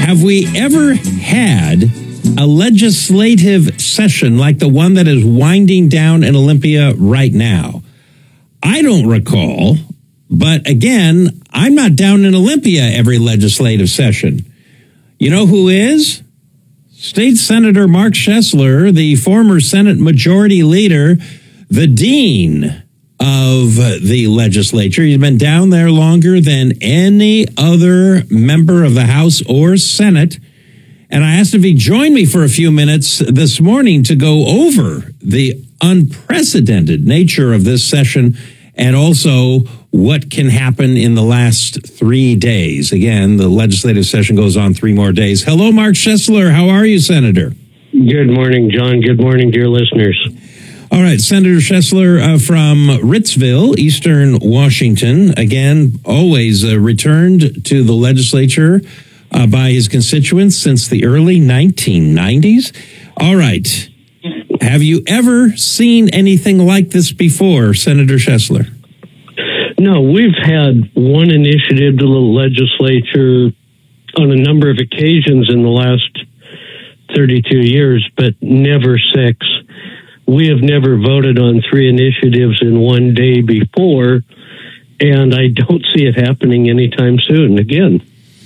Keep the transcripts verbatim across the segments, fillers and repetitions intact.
have we ever had a legislative session like the one that is winding down in Olympia right now? I don't recall, but again, I'm not down in Olympia every legislative session. You know who is? State Senator Mark Schessler, the former Senate Majority Leader, the Dean of the legislature. He's been down there longer than any other member of the House or Senate. And I asked if he'd join me for a few minutes this morning to go over the unprecedented nature of this session and also what can happen in the last three days. Again, the legislative session goes on three more days. Hello, Mark Schessler. How are you, Senator? Good morning, John. Good morning, dear listeners. All right, Senator Schessler uh, from Ritzville, Eastern Washington, again, always uh, returned to the legislature uh, by his constituents since the early nineteen nineties. All right. Have you ever seen anything like this before, Senator Schessler? No, we've had one initiative to the legislature on a number of occasions in the last thirty-two years, but never six. We have never voted on three initiatives in one day before, and I don't see it happening anytime soon again.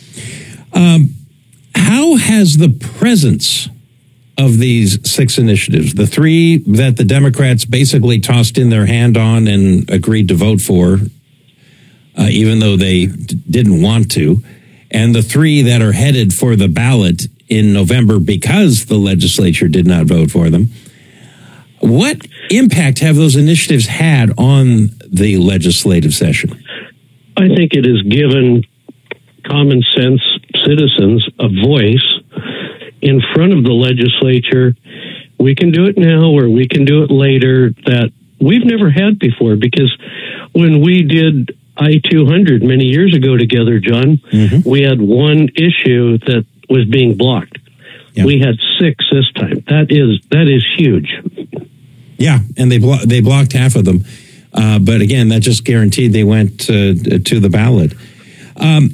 Um, how has the presence of these six initiatives, the three that the Democrats basically tossed in their hand on and agreed to vote for, uh, even though they d- didn't want to, and the three that are headed for the ballot in November because the legislature did not vote for them, what impact have those initiatives had on the legislative session? I think it has given common sense citizens a voice in front of the legislature. We can do it now or we can do it later that we've never had before, because when we did I two hundred many years ago together, John, mm-hmm. we had one issue that was being blocked. Yeah. We had six this time. That is that is huge. Yeah, and they blo- they blocked half of them. Uh, but again, that just guaranteed they went uh, to the ballot. Um,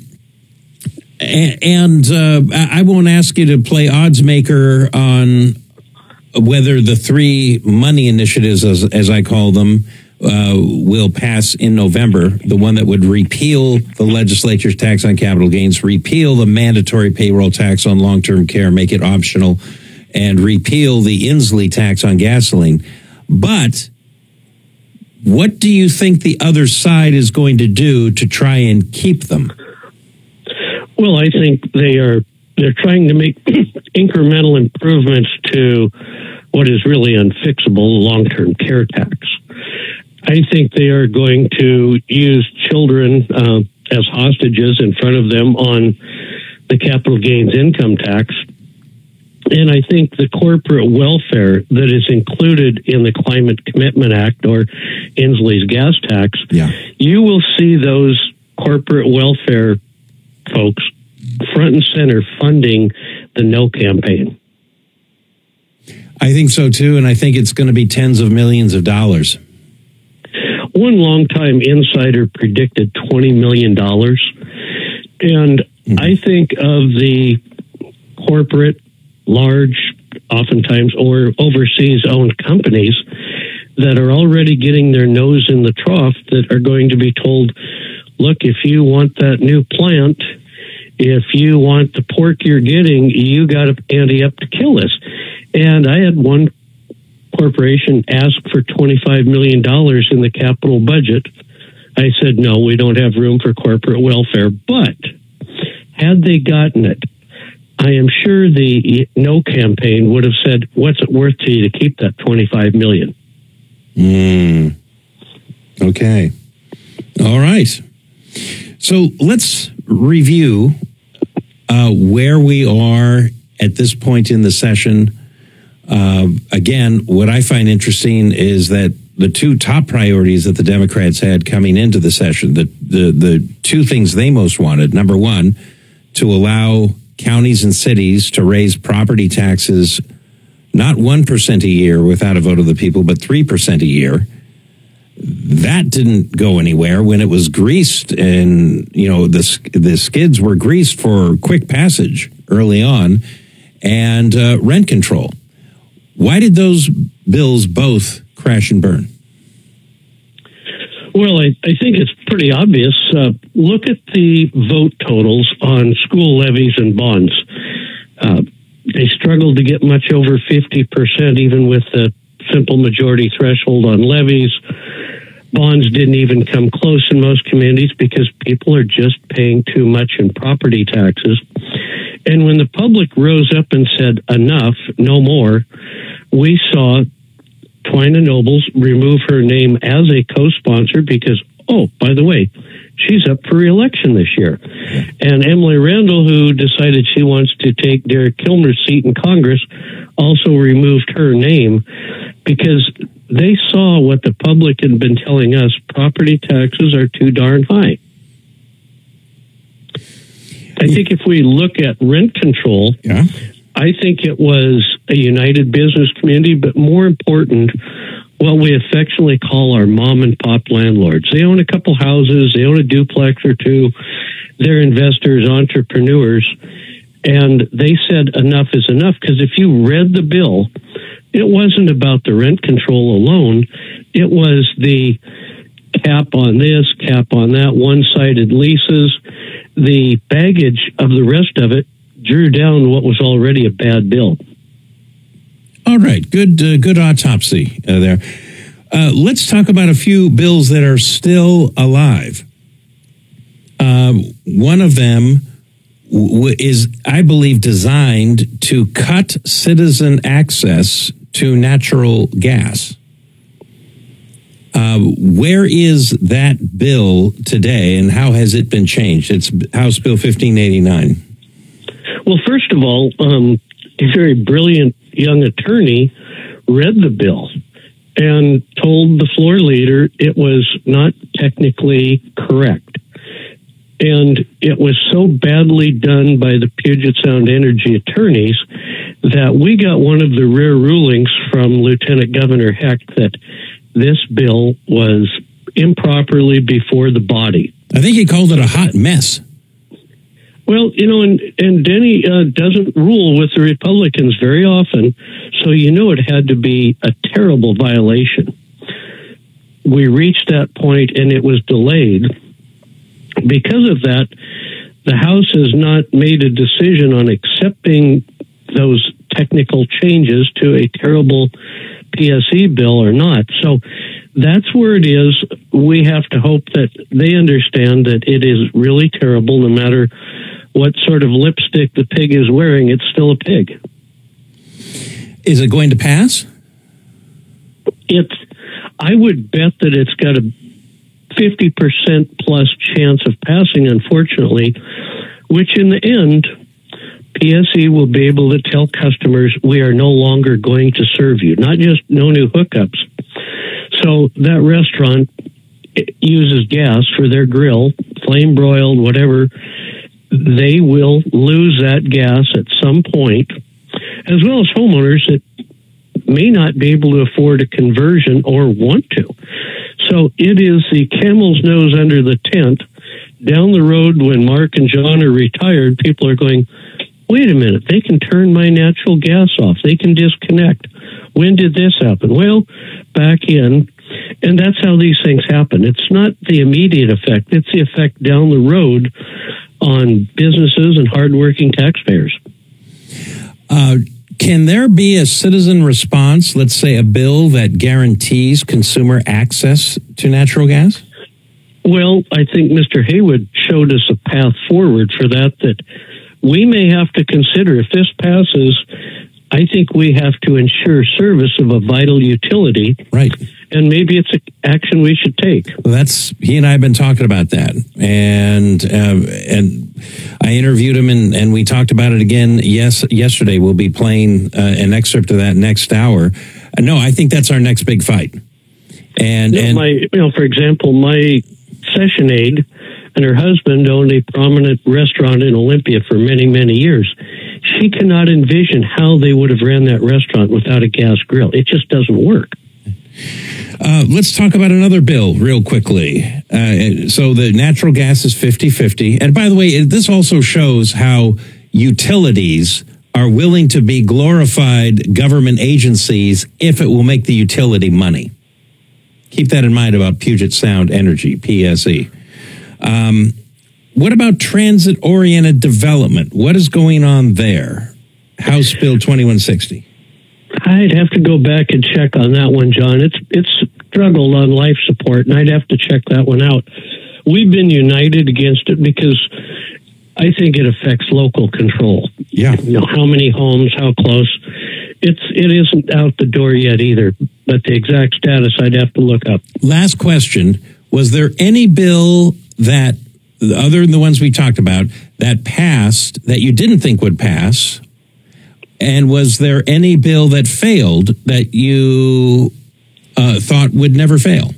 and uh, I won't ask you to play odds maker on whether the three money initiatives, as, as I call them, uh, will pass in November. The one that would repeal the legislature's tax on capital gains, repeal the mandatory payroll tax on long-term care, make it optional, and repeal the Inslee tax on gasoline. But what do you think the other side is going to do to try and keep them? Well, I think they are they're trying to make incremental improvements to what is really unfixable long-term care tax. I think they are going to use children uh, as hostages in front of them on the capital gains income tax. And I think the corporate welfare that is included in the Climate Commitment Act or Inslee's gas tax, yeah. you will see those corporate welfare folks front and center funding the No campaign. I think so too, and I think it's going to be tens of millions of dollars. One longtime insider predicted twenty million dollars. And mm-hmm. I think of the corporate, large, oftentimes, or overseas owned companies that are already getting their nose in the trough that are going to be told, look, if you want that new plant, if you want the pork you're getting, you got to ante up to kill us. And I had one corporation ask for twenty-five million dollars in the capital budget. I said, no, we don't have room for corporate welfare. But had they gotten it, I am sure the No campaign would have said, what's it worth to you to keep that twenty-five million dollars? Mm. Okay. All right. So let's review uh, where we are at this point in the session. Uh, again, what I find interesting is that the two top priorities that the Democrats had coming into the session, the, the, the two things they most wanted, number one, to allow counties and cities to raise property taxes not one percent a year without a vote of the people, but three percent a year. That didn't go anywhere when it was greased, and you know the the skids were greased for quick passage early on, and uh, rent control. Why did those bills both crash and burn? Well, I, I think it's pretty obvious. Uh, look at the vote totals on school levies and bonds. Uh, they struggled to get much over fifty percent, even with the simple majority threshold on levies. Bonds didn't even come close in most communities because people are just paying too much in property taxes. And when the public rose up and said, enough, no more, we saw Twina Nobles remove her name as a co-sponsor because, oh, by the way, she's up for re-election this year. And Emily Randall, who decided she wants to take Derek Kilmer's seat in Congress, also removed her name because they saw what the public had been telling us: property taxes are too darn high. I think if we look at rent control, yeah. I think it was a united business community, but more important, what we affectionately call our mom and pop landlords. They own a couple houses, they own a duplex or two, they're investors, entrepreneurs, and they said enough is enough, because if you read the bill, it wasn't about the rent control alone, it was the cap on this, cap on that, one-sided leases. The baggage of the rest of it drew down what was already a bad bill. All right, good uh, good autopsy uh, there. Uh, let's talk about a few bills that are still alive. Uh, one of them w- is, I believe, designed to cut citizen access to natural gas. Uh, where is that bill today, and how has it been changed? It's House Bill fifteen eighty-nine. Well, first of all, um, a very brilliant young attorney read the bill and told the floor leader it was not technically correct. And it was so badly done by the Puget Sound Energy attorneys that we got one of the rare rulings from Lieutenant Governor Heck that this bill was improperly before the body. I think he called it a hot mess. Well, you know, and, and Denny uh, doesn't rule with the Republicans very often, so you know it had to be a terrible violation. We reached that point and it was delayed. Because of that, the House has not made a decision on accepting those technical changes to a terrible P S E bill or not. So that's where it is. We have to hope that they understand that it is really terrible. No matter what sort of lipstick the pig is wearing, it's still a pig. Is it going to pass? It's, I would bet that it's got a fifty percent plus chance of passing, unfortunately, which in the end, P S E will be able to tell customers we are no longer going to serve you, not just no new hookups. So that restaurant uses gas for their grill, flame broiled, whatever. They will lose that gas at some point, as well as homeowners that may not be able to afford a conversion or want to. So it is the camel's nose under the tent. Down the road, when Mark and John are retired, people are going, wait a minute, they can turn my natural gas off. They can disconnect. When did this happen? Well, back in. And that's how these things happen. It's not the immediate effect. It's the effect down the road on businesses and hardworking taxpayers. Uh, can there be a citizen response, let's say a bill that guarantees consumer access to natural gas? Well, I think Mister Haywood showed us a path forward for that, that we may have to consider. If this passes, I think we have to ensure service of a vital utility. Right. And maybe it's an action we should take. Well, that's, he and I have been talking about that. And uh, and I interviewed him and, and we talked about it again yes yesterday. We'll be playing uh, an excerpt of that next hour. Uh, no, I think that's our next big fight. And, you know, and my, you know, for example, my session aide and her husband owned a prominent restaurant in Olympia for many, many years. She cannot envision how they would have ran that restaurant without a gas grill. It just doesn't work. Uh, let's talk about another bill real quickly. Uh, so the natural gas is fifty-fifty. And by the way, this also shows how utilities are willing to be glorified government agencies if it will make the utility money. Keep that in mind about Puget Sound Energy, P S E. Um, what about transit-oriented development? What is going on there? House Bill twenty-one sixty. I'd have to go back and check on that one, John. It's it's struggled on life support, and I'd have to check that one out. We've been united against it because I think it affects local control. Yeah. You know, how many homes, how close. It's it isn't out the door yet either, but the exact status I'd have to look up. Last question. Was there any bill that, other than the ones we talked about, that passed that you didn't think would pass? And was there any bill that failed that you uh, thought would never fail?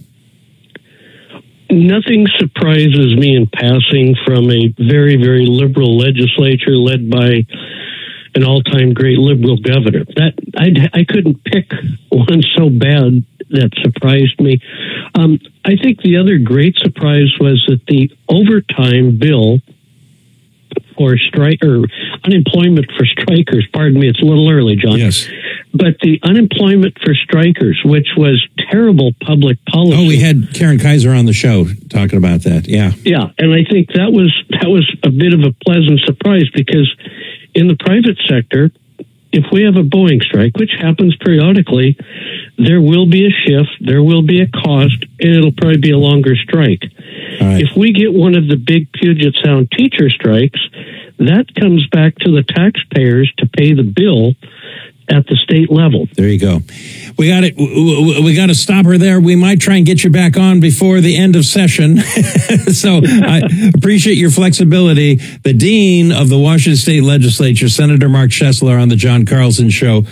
Nothing surprises me in passing from a very, very liberal legislature led by an all-time great liberal governor. That I, I couldn't pick one so bad that surprised me. Um, I think the other great surprise was that the overtime bill for strike or unemployment for strikers, pardon me, it's a little early, John. Yes. But the unemployment for strikers, which was terrible public policy. Oh, we had Karen Kaiser on the show talking about that. Yeah. Yeah, and I think that was that was a bit of a pleasant surprise because in the private sector, if we have a Boeing strike, which happens periodically, there will be a shift, there will be a cost, and it'll probably be a longer strike. Right. If we get one of the big Puget Sound teacher strikes, that comes back to the taxpayers to pay the bill at the state level. There you go. We got it. We got to stop her there. We might try and get you back on before the end of session. So I appreciate your flexibility. The Dean of the Washington State Legislature, Senator Mark Chesler, on the John Carlson Show.